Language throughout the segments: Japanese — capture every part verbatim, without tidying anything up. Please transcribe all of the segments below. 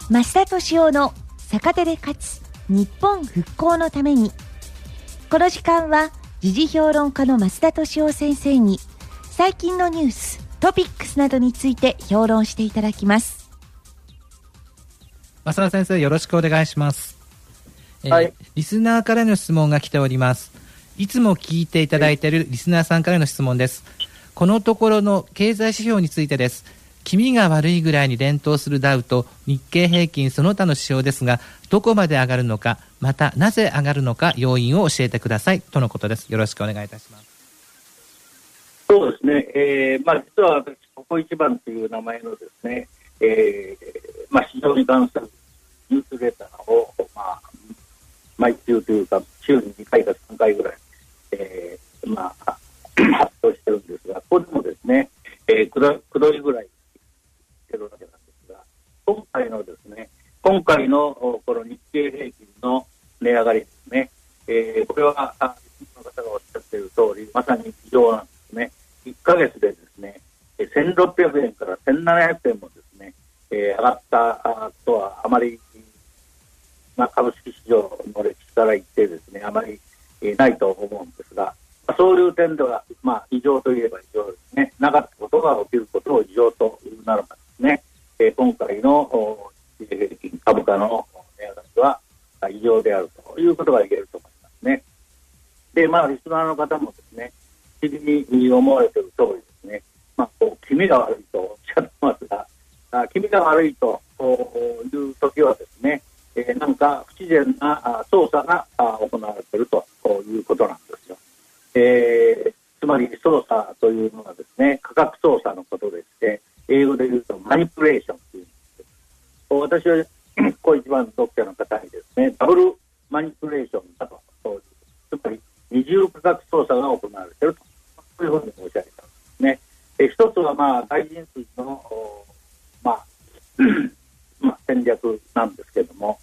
増田俊夫の逆手で勝つ日本復興のために。この時間は時事評論家の増田俊夫先生に最近のニュース、トピックスなどについて評論していただきます。 増田先生、よろしくお願いします。 はい、 えー、リスナーからの質問が来ております。いつも聞いていただいているリスナーさんからの質問です。このところの経済指標についてです。気味が悪いぐらいに連投するダウと日経平均その他の指標ですが、どこまで上がるのか、またなぜ上がるのか要因を教えてくださいとのことです。よろしくお願いいたします。 そうですね、えーまあ、実は私ここ一番という名前のですね、えーまあ、市場に関するニュースレターを、まあ、毎週というか週ににかいかさんかいぐらい、えーまあ、発表してるんですが、ここでもですね、えー、くど、くどいぐらいしてるわけなんですが、今回のですね、今回のこの日経平均の値上がりですね、えー、これは一般の方がおっしゃっている通り、まさに異常なんですね。いっかげつでですね、せんろっぴゃくえんからせんななひゃくえんもですね、えー、上がったとはあまり、まあ、株式市場の歴史から言ってですね、あまり、えー、ないと思うんですが、まあ、そういう点では、まあ、異常といえば異常ですね。なかったことが起きることを異常というならばですね、えー、今回の日経平均株価の値上がりは異常であるということが言えると思いますね。で、まあ、リスナーの方もですね、不思議に思われている通りですね、まあ、こう気味が悪いとおっしゃってますが、あ気味が悪いという時はですね、えー、なんか不自然な操作が行われているということなんですよ。えー、つまり操作というのはですね、価格操作のことでして、英語で言うとマニプレーションというんです。私はこう一番の読者の方にですね、ダブルマニプレーションだと、つまり二重価格操作が行われていると、そういうふうに申し上げたんですね。え一つはまあ外人筋の、まあまあ、戦略なんですけれども、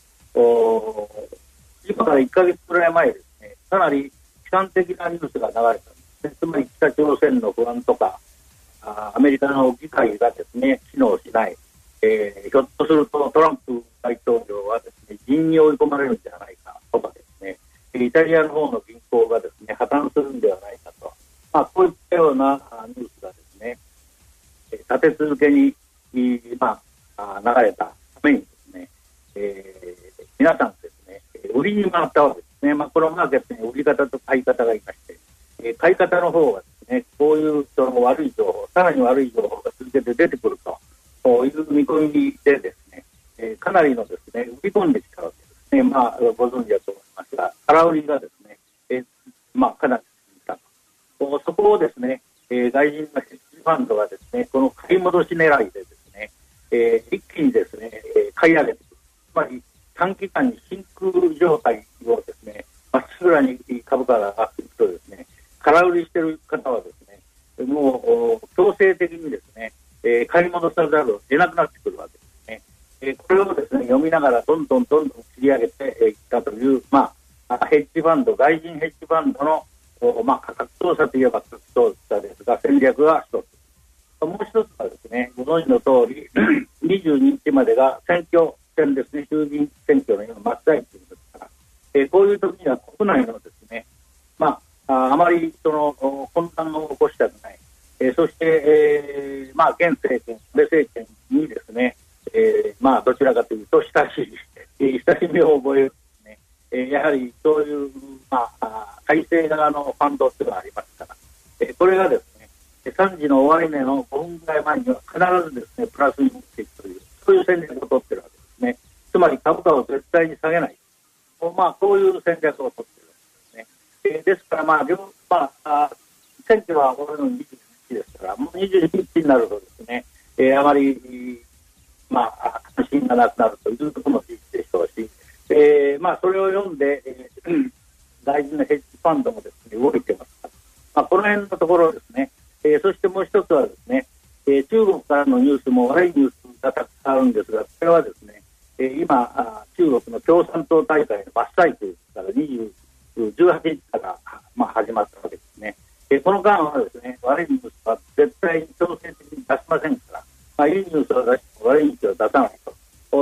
今からいっかげつくらい前ですね、かなり悲観的なニュースが流れたんですね。つまり北朝鮮の不安とか、あアメリカの議会がですね機能しない、えー、ひょっとするとトランプ大統領はですね人に追い込まれるんじゃないかとかですね、イタリアの方の銀行がですね破綻するんではないかと、まあ、こういったようなニュースがですね立て続けに、まあ、流れたためにですね、えー、皆さんですね売りに回ったわけですね。まあ、このマーケットに売り方と買い方がいまして、えー、買い方の方はですねこういうその悪い情報、さらに悪い情報が続けて出てくるという見込みでですね、えー、かなりのですね売り込んできたわけですね。まあ、ご存知だと思いますが、空売りがですね、えー、まあ、かなり続いたと。そこをですね、えー、外人のヘッジファンドがですねこの買い戻し狙いでですね、えー、一気にですね、えー、買い上げてくる。つまり短期間に真空状態をですねまっしぐらに株価が上がっていくとですね、空売りしている方はですねもう強制的にですね、えー、買い戻さざるを得なくなってくるわけですね。えー、これをですね読みながらどんどんどんどん切り上げていったという、まあ、ヘッジファンド、外人ヘッジファンドの、まあ、価格操作といえば価格操作ですが、戦略が一つ。もう一つはですね、ご存知の通りにじゅうににちまでが選挙戦ですね、衆議院選挙の今真っ最中ですから、えー、こういう時には国内のですね、まあ、あ, あまりその混乱を起こしたくない、えー、そして、えーまあ、現政権、安倍政権にですね、えーまあ、どちらかというと親しい、えー、親しみを覚えるですね、えー、やはりそういう、まあ、改正側のファンドというのがありますから、えー、これがですねさんじの終値のごふんぐらい前には必ずですねプラスに持っていくという、そういう戦略を取っているわけですね。つまり株価を絶対に下げない、まあ、こういう戦略を取っているわけですね。えー、ですから、まあ両まあ、選挙はこのにじゅうにちですから、もうにじゅうににちになるとですね、えー、あまり、まあ、関心がなくなるということも事実でしょうし、えーまあ、それを読んで、えー、大事なヘッジファンドもですね動いてますから、まあ、この辺のところですね。えー、そしてもう一つはですね、えー、中国からのニュースも悪いニュースがたくさんあるんですが、これはですね、えー、今あ中国の共産党大会の真っ最中ですからにじゅう、じゅうはちにちから、まあ、始まったわけですね。えー、この間はですね、悪いニュースは絶対に強制的に出しませんから、まあ、いいニュースは出しても悪いニュースは出さないと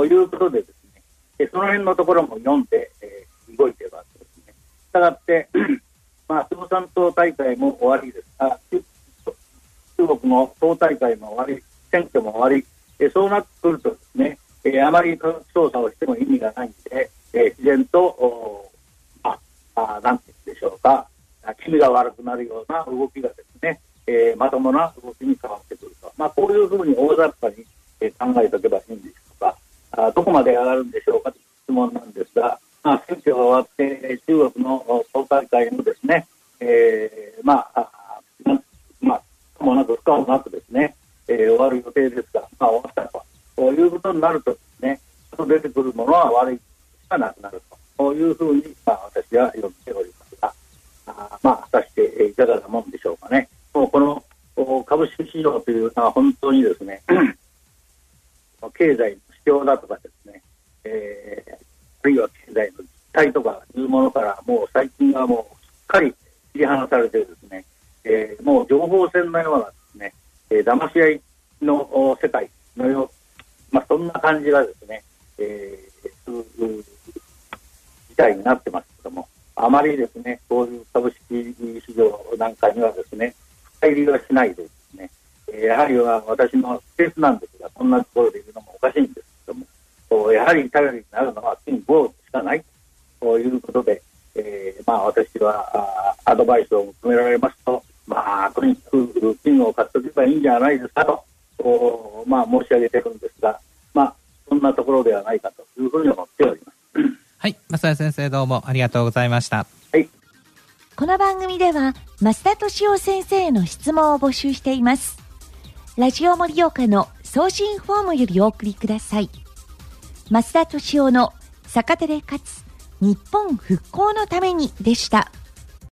ということでですね、その辺のところも読んで、えー、動いていますですね。したがって、まあ、共産党大会も終わりです。あ、中国の党大会も終わり、選挙も終わり、えー、そうなってくるとですね、えー、あまり操作をしても意味がないんで、えー、自然と、ああ、なんて言うんでしょうか、気味が悪くなるような動きがですね、えー、まともな動きに変わってくると。まあ、こういうふうに大雑把に、えー、考えておけばいいんでしょうか。あ、どこまで上がるんでしょうかという質問なんですが、まあ、選挙が終わって、中国の党大会のですね、えー、まあ、あまあ、ともなく不可もなくですね、えー、終わる予定ですが、まあ、終わったと。こういうことになるとですね、出てくるものは悪いしかなくなると。こういうふうに、まあ、私は読んでおりますが、あまあ、果たしていかがなもんでしょうかね。もうこの株式市場というのは本当にですね、経済の主張だとかですね、えー、あるいは経済の実態とかいうものからもう最近はもうしっかり切り離されてですね、えー、もう情報戦のようなですね、えー、騙し合いの世界のよう、まあ、そんな感じがですね、えー、事態になってますけども、あまりですね、こういう株式市場なんかにはですね、深入りはしないでですね、やはりは私のケースなんですが、そんなところで言うのもおかしいんですけども、やはり頼りになるのは金ゴールしかないということで、えー、まあ私はアドバイスを求められますと、まあとにかく金を買っておけばいいんじゃないですかと、まあ申し上げてるんですが、まあそんなところではないかというふうに思っております。 はい、増田先生どうもありがとうございました。 はい。 この番組では増田俊夫先生への質問を募集しています。ラジオ盛岡の送信フォームよりお送りください。増田俊夫の逆手で勝つ日本復興のためにでした。